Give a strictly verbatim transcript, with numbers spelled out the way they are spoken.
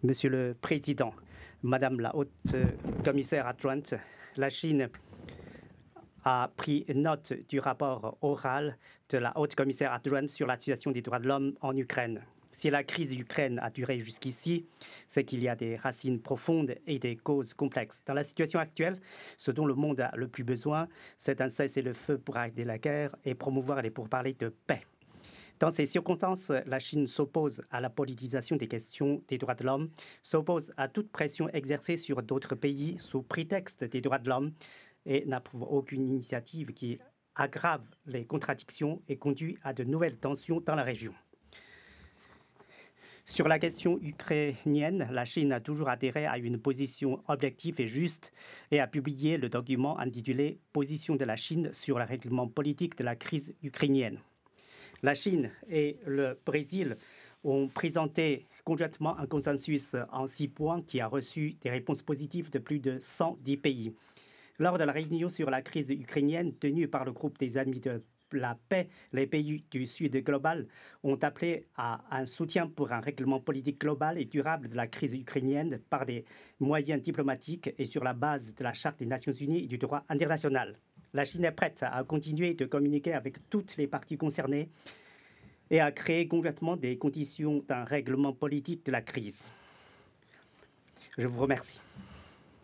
Monsieur le Président, Madame la haute commissaire adjointe, la Chine a pris note du rapport oral de la haute commissaire adjointe sur la situation des droits de l'homme en Ukraine. Si la crise d'Ukraine a duré jusqu'ici, c'est qu'il y a des racines profondes et des causes complexes. Dans la situation actuelle, ce dont le monde a le plus besoin, c'est un cessez-le-feu pour arrêter la guerre et promouvoir les pourparlers de paix. Dans ces circonstances, la Chine s'oppose à la politisation des questions des droits de l'homme, s'oppose à toute pression exercée sur d'autres pays sous prétexte des droits de l'homme et n'approuve aucune initiative qui aggrave les contradictions et conduit à de nouvelles tensions dans la région. Sur la question ukrainienne, la Chine a toujours adhéré à une position objective et juste et a publié le document intitulé « Position de la Chine sur le règlement politique de la crise ukrainienne ». La Chine et le Brésil ont présenté conjointement un consensus en six points qui a reçu des réponses positives de plus de cent dix pays. Lors de la réunion sur la crise ukrainienne tenue par le groupe des Amis de la paix, les pays du Sud global ont appelé à un soutien pour un règlement politique global et durable de la crise ukrainienne par des moyens diplomatiques et sur la base de la Charte des Nations Unies et du droit international. La Chine est prête à continuer de communiquer avec toutes les parties concernées et à créer conjointement des conditions d'un règlement politique de la crise. Je vous remercie.